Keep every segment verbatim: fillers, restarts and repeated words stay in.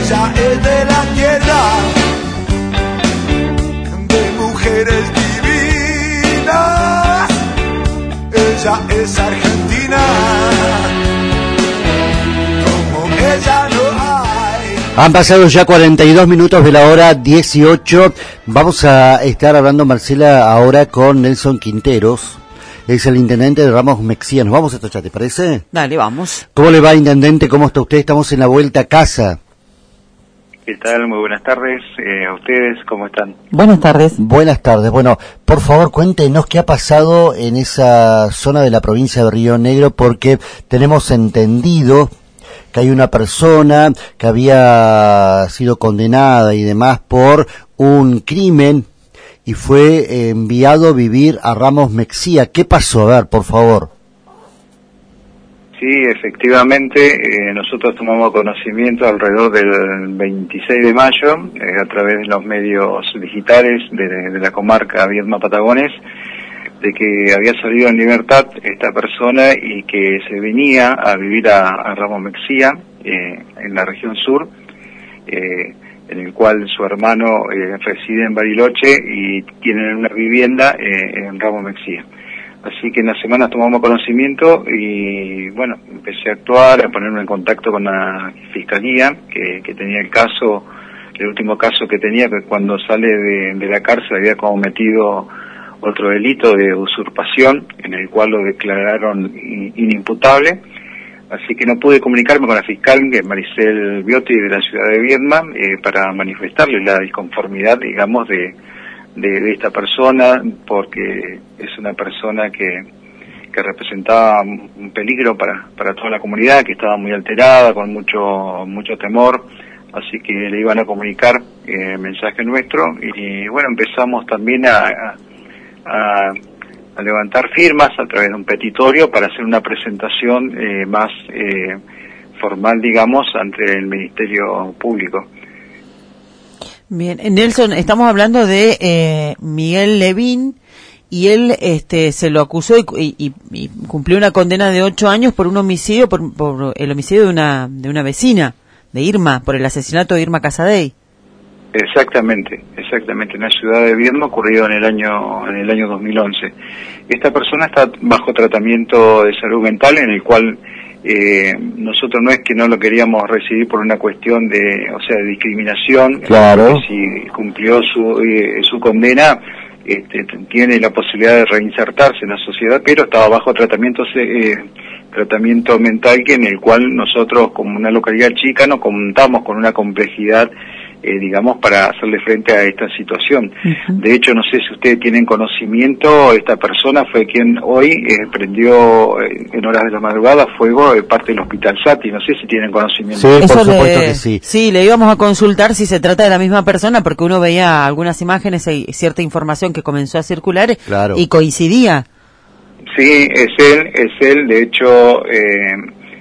ella es de la tierra, de mujeres divinas, ella es argentina, como ella no hay. Han pasado ya cuarenta y dos minutos de la hora dieciocho. Vamos a estar hablando, Marcela, ahora con Nelson Quinteros. Es el intendente de Ramos Mexía. ¿Nos vamos a escuchar, te parece? Dale, vamos. ¿Cómo le va, intendente? ¿Cómo está usted? Estamos en la vuelta a casa. ¿Qué tal? Muy buenas tardes. Eh, ¿A ustedes cómo están? Buenas tardes. Buenas tardes. Bueno, por favor, cuéntenos qué ha pasado en esa zona de la provincia de Río Negro, porque tenemos entendido que hay una persona que había sido condenada y demás por un crimen y fue enviado a vivir a Ramos Mexía. ¿Qué pasó? A ver, por favor. Sí, efectivamente, eh, nosotros tomamos conocimiento alrededor del veintiséis de mayo, eh, a través de los medios digitales de, de la comarca Viedma Patagones, de que había salido en libertad esta persona y que se venía a vivir a, a Ramos Mexía, eh, en la región sur, eh, en el cual su hermano eh, reside en Bariloche y tienen una vivienda eh, en Ramos Mexía. Así que en la semana tomamos conocimiento y, bueno, empecé a actuar, a ponerme en contacto con la fiscalía, que, que tenía el caso, el último caso que tenía, que cuando sale de, de la cárcel había cometido otro delito de usurpación, en el cual lo declararon inimputable. Así que no pude comunicarme con la fiscal, que es Maricel Biotti, de la ciudad de Viedma, eh, para manifestarle la disconformidad, digamos, de, de, de esta persona, porque es una persona que, que representaba un peligro para, para toda la comunidad, que estaba muy alterada, con mucho, mucho temor. Así que le iban a comunicar el eh, mensaje nuestro y, bueno, empezamos también a, a, a a levantar firmas a través de un petitorio para hacer una presentación eh, más eh, formal, digamos, ante el Ministerio Público. Bien, Nelson, estamos hablando de eh, Miguel Levín, y él este se lo acusó y, y, y cumplió una condena de ocho años por un homicidio, por, por el homicidio de una de una vecina, de Irma, por el asesinato de Irma Casadei. Exactamente, exactamente, en la ciudad de Viedma, ocurrido en el año en el año dos mil once. Esta persona está bajo tratamiento de salud mental, en el cual eh, nosotros no es que no lo queríamos recibir por una cuestión de, o sea, de discriminación. Claro. Si cumplió su eh, su condena, este, tiene la posibilidad de reinsertarse en la sociedad, pero estaba bajo tratamiento eh, tratamiento mental, que en el cual nosotros, como una localidad chica, no contamos con una complejidad, Eh, digamos, para hacerle frente a esta situación. Uh-huh. De hecho, no sé si ustedes tienen conocimiento, esta persona fue quien hoy eh, prendió eh, en horas de la madrugada fuego de parte del Hospital Sati. No sé si tienen conocimiento. Sí, Eso por supuesto le, que sí. Sí, le íbamos a consultar si se trata de la misma persona, porque uno veía algunas imágenes y cierta información que comenzó a circular, claro, y coincidía. Sí, es él, es él. De hecho, eh,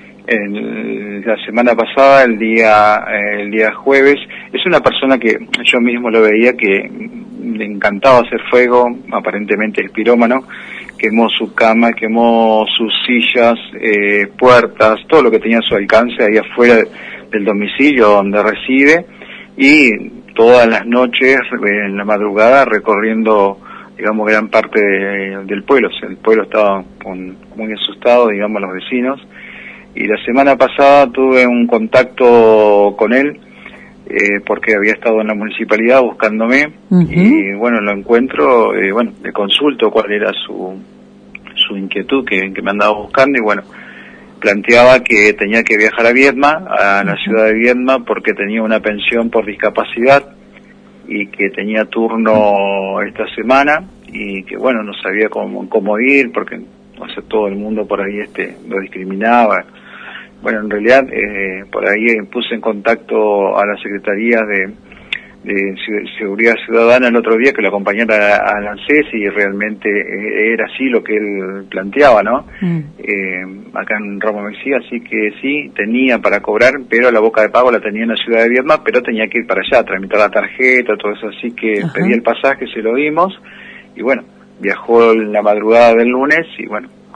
en la semana pasada, el día eh, el día jueves, es una persona que yo mismo lo veía, que le encantaba hacer fuego, aparentemente es pirómano, quemó su cama, quemó sus sillas, eh, puertas, todo lo que tenía a su alcance ahí afuera del domicilio donde reside, y todas las noches, en la madrugada, recorriendo, digamos, gran parte de, del pueblo. O sea, el pueblo estaba con, muy asustado, digamos, los vecinos. Y la semana pasada tuve un contacto con él, eh, porque había estado en la municipalidad buscándome, uh-huh. y bueno, lo encuentro, eh, bueno, le consulto cuál era su su inquietud que, que me andaba buscando, y bueno, planteaba que tenía que viajar a Viedma, a la uh-huh. ciudad de Viedma, porque tenía una pensión por discapacidad, y que tenía turno esta semana, y que bueno, no sabía cómo, cómo ir, porque, o sea, todo el mundo por ahí este lo discriminaba. Bueno, en realidad, eh, por ahí puse en contacto a la Secretaría de, de Seguridad Ciudadana el otro día, que lo acompañara a, a ANSES, y realmente eh, era así lo que él planteaba, ¿no? Mm. Eh, acá en Ramos Mexía, así que sí, tenía para cobrar, pero la boca de pago la tenía en la ciudad de Viedma, pero tenía que ir para allá, tramitar la tarjeta, todo eso, así que pedí el pasaje, se lo dimos, y bueno, viajó en la madrugada del lunes, y bueno,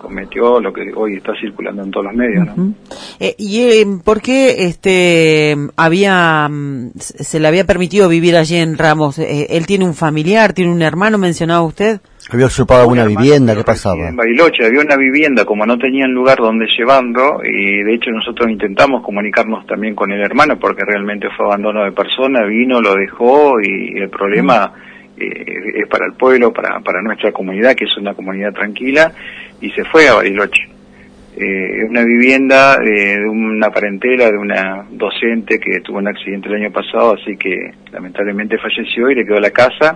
cometió lo que hoy está circulando en todos los medios, ¿no? Uh-huh. eh, ¿Y eh, por qué este había se le había permitido vivir allí en Ramos? Eh, ¿Él tiene un familiar, tiene un hermano, mencionaba usted? ¿Había usurpado alguna vivienda? ¿Qué pasaba? En Bariloche había una vivienda, como no tenían lugar donde llevarlo, y de hecho nosotros intentamos comunicarnos también con el hermano, porque realmente fue abandono de persona, vino, lo dejó, y el problema eh, es para el pueblo, para, para nuestra comunidad, que es una comunidad tranquila, y se fue a Bariloche. Eh, una vivienda de, de una parentela, de una docente que tuvo un accidente el año pasado, así que lamentablemente falleció y le quedó la casa,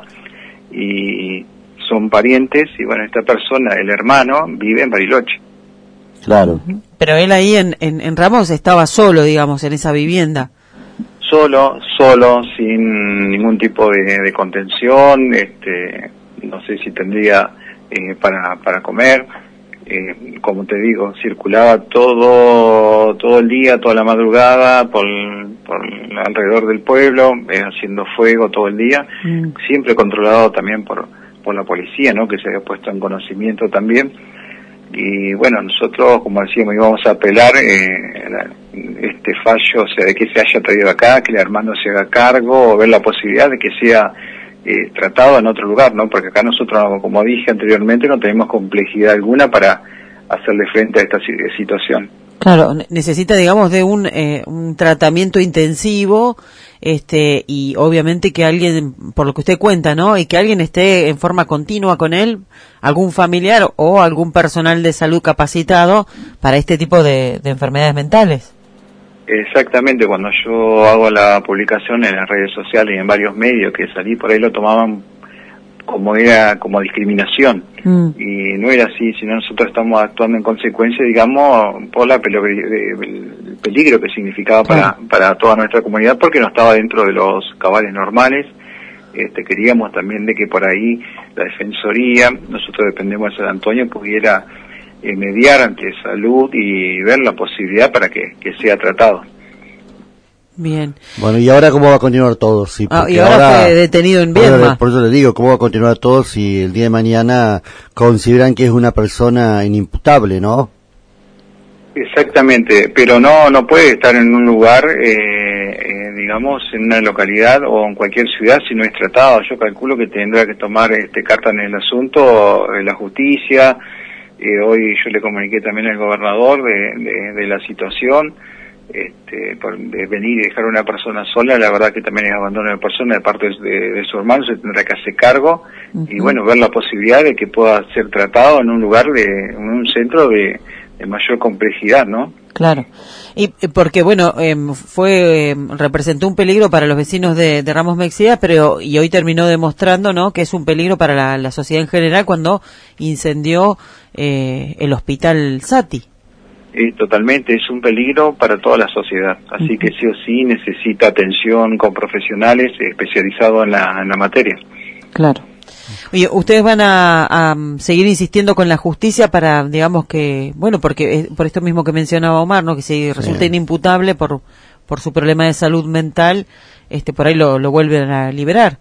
y son parientes, y bueno, esta persona, el hermano, vive en Bariloche. Claro. Pero él ahí en, en, en Ramos estaba solo, digamos, en esa vivienda. Solo, solo, sin ningún tipo de, de contención, este, no sé si tendría eh, para, para comer, eh, como te digo, circulaba todo, todo el día, toda la madrugada, por, por alrededor del pueblo, eh, haciendo fuego todo el día, mm. siempre controlado también por por la policía, ¿no?, que se había puesto en conocimiento también. Y bueno, nosotros, como decíamos, íbamos a apelar eh, la, este fallo, o sea, de que se haya traído acá, que el hermano se haga cargo, o ver la posibilidad de que sea eh, tratado en otro lugar, ¿no? Porque acá nosotros, como dije anteriormente, no tenemos complejidad alguna para hacerle frente a esta situación. Claro, necesita, digamos, de un eh, un tratamiento intensivo, este, y obviamente que alguien, por lo que usted cuenta, ¿no?, y que alguien esté en forma continua con él, algún familiar o algún personal de salud capacitado para este tipo de, de enfermedades mentales. Exactamente, cuando yo hago la publicación en las redes sociales y en varios medios que salí, por ahí lo tomaban como era como discriminación, mm. y no era así, sino nosotros estamos actuando en consecuencia, digamos, por la pelo, el peligro que significaba para, mm. para toda nuestra comunidad, porque no estaba dentro de los cabales normales. Este, queríamos también de que por ahí la Defensoría, nosotros dependemos de San Antonio, pudiera eh, mediar ante salud y ver la posibilidad para que, que sea tratado. Bien. Bueno, ¿y ahora cómo va a continuar todo? Sí, ah, y ahora, ahora fue detenido en Viedma. Por eso le digo, ¿cómo va a continuar todo si el día de mañana consideran que es una persona inimputable, no? Exactamente, pero no no puede estar en un lugar, eh, eh, digamos, en una localidad o en cualquier ciudad si no es tratado. Yo calculo que tendrá que tomar este carta en el asunto eh, la justicia. Eh, hoy yo le comuniqué también al gobernador de, de, de la situación. Este, por de venir y dejar a una persona sola, la verdad que también es abandono de persona de parte de, de su hermano, se tendrá que hacer cargo. Uh-huh. Y bueno, ver la posibilidad de que pueda ser tratado en un lugar de, en un centro de, de mayor complejidad, ¿no? Claro, y porque bueno, eh, fue eh, representó un peligro para los vecinos de, de Ramos Mexía, pero y hoy terminó demostrando, ¿no?, que es un peligro para la, la sociedad en general cuando incendió eh, el hospital Sati. Eh, totalmente, es un peligro para toda la sociedad, así uh-huh. que sí o sí necesita atención con profesionales especializados en la, en la materia. Claro. Oye, ustedes van a, a seguir insistiendo con la justicia para, digamos que, bueno, porque por esto mismo que mencionaba Omar, ¿no?, que si resulta sí. inimputable por por su problema de salud mental, este por ahí lo, lo vuelven a liberar.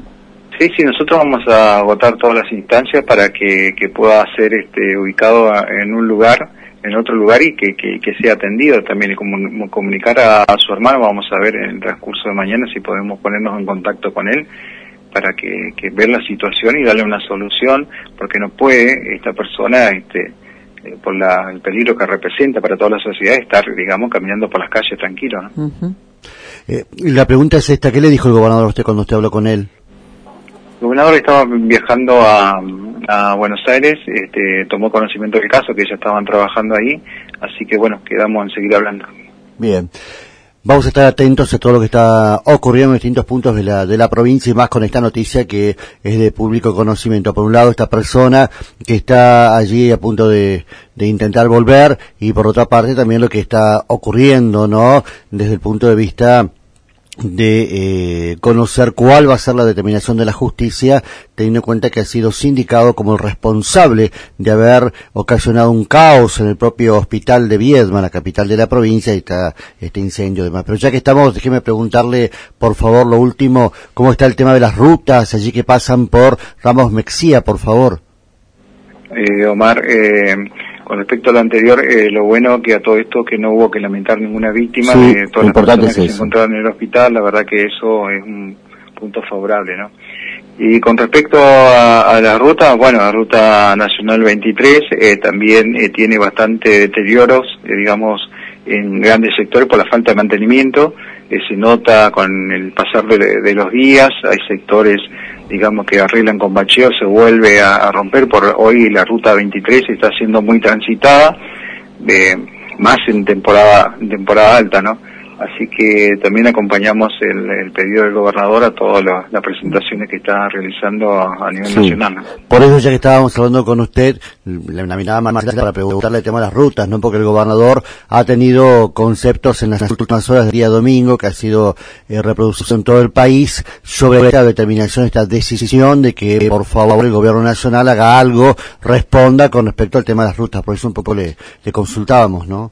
Sí, sí, nosotros vamos a agotar todas las instancias para que, que pueda ser este ubicado en un lugar, en otro lugar, y que, que, que sea atendido también, y comun, comunicar a, a su hermano. Vamos a ver en el transcurso de mañana si podemos ponernos en contacto con él para que, que ver la situación y darle una solución, porque no puede esta persona, este eh, por la, el peligro que representa para toda la sociedad, estar, digamos, caminando por las calles tranquilo, ¿no? Uh-huh. eh, la pregunta es esta, ¿qué le dijo el gobernador a usted cuando usted habló con él? El gobernador estaba viajando a, a Buenos Aires, este, tomó conocimiento del caso, que ya estaban trabajando ahí, así que bueno, quedamos en seguir hablando. Bien, vamos a estar atentos a todo lo que está ocurriendo en distintos puntos de la de la provincia, y más con esta noticia que es de público conocimiento. Por un lado, esta persona que está allí a punto de, de intentar volver, y por otra parte también lo que está ocurriendo, ¿no?, desde el punto de vista de eh, conocer cuál va a ser la determinación de la justicia, teniendo en cuenta que ha sido sindicado como el responsable de haber ocasionado un caos en el propio hospital de Viedma, la capital de la provincia, y está este incendio y demás. Pero ya que estamos, déjeme preguntarle, por favor, lo último, ¿cómo está el tema de las rutas allí que pasan por Ramos Mexía, por favor? Eh, Omar, eh, con respecto a lo anterior, eh, lo bueno que a todo esto que no hubo que lamentar ninguna víctima sí, de todas las personas que se encontraban en el hospital, la verdad que eso es un punto favorable, ¿no? Y con respecto a, a la ruta, bueno, la ruta nacional veintitrés eh, también eh, tiene bastante deterioros, eh, digamos, en grandes sectores por la falta de mantenimiento, eh, se nota con el pasar de, de los días, hay sectores, digamos, que arreglan con bacheo, se vuelve a, a romper, por hoy la ruta veintitrés está siendo muy transitada, eh, más en temporada, en temporada alta, ¿no? Así que también acompañamos el, el pedido del gobernador a todas las, las presentaciones que está realizando a, a nivel sí. nacional, ¿no? Por eso, ya que estábamos hablando con usted, la mirada más para preguntarle el tema de las rutas, ¿no? Porque el gobernador ha tenido conceptos en las últimas horas del día domingo, que ha sido eh, reproducido en todo el país, sobre esta determinación, esta decisión de que, por favor, el gobierno nacional haga algo, responda con respecto al tema de las rutas. Por eso un poco le, le consultábamos, ¿no?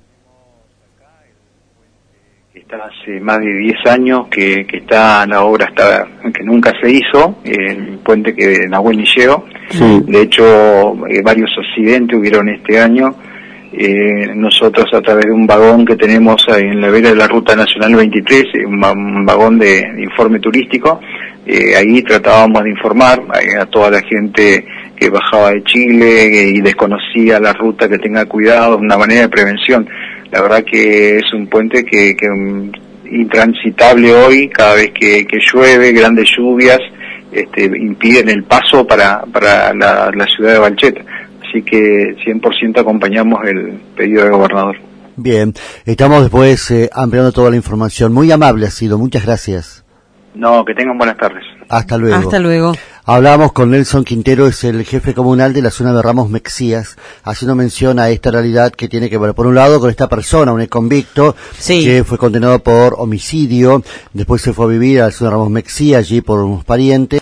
Hace más de diez años que, que está la obra, está, que nunca se hizo, el puente que de Nahuel Nilleo. Sí. De hecho, eh, varios accidentes hubieron este año. Eh, nosotros, a través de un vagón que tenemos ahí en la vera de la Ruta Nacional veintitrés, un, un vagón de, de informe turístico, eh, ahí tratábamos de informar eh, a toda la gente que bajaba de Chile eh, y desconocía la ruta, que tenga cuidado, una manera de prevención. La verdad que es un puente que, que um, intransitable hoy, cada vez que, que llueve, grandes lluvias, este, impiden el paso para, para la, la ciudad de Balcheta. Así que cien por ciento acompañamos el pedido del gobernador. Bien, estamos después eh, ampliando toda la información. Muy amable ha sido, muchas gracias. No, que tengan buenas tardes. Hasta luego. Hasta luego. Hablamos con Nelson Quintero, es el jefe comunal de la zona de Ramos Mexías, haciendo mención a esta realidad que tiene que ver, por un lado, con esta persona, un convicto, sí. que fue condenado por homicidio, después se fue a vivir a la zona de Ramos Mexías, allí por unos parientes.